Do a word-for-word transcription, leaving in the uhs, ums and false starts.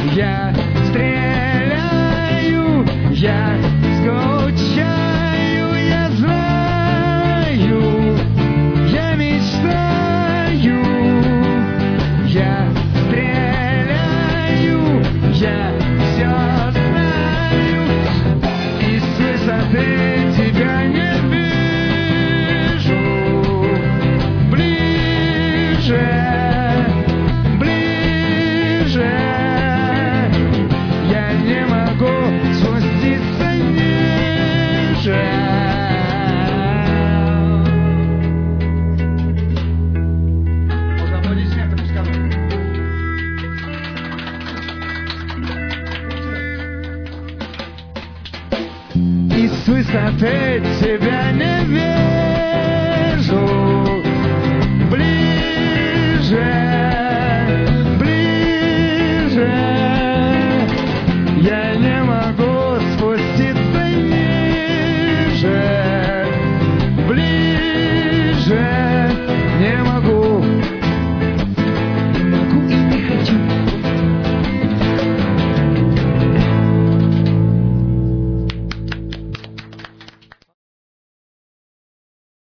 Я стреляю, я скучаю, я знаю, я мечтаю. Я стреляю, я все знаю, и с высоты тебя не вижу. Ближе, ближе, я не могу спуститься ниже. Можно аплодисменты пускать. И с высоты тебя не вижу.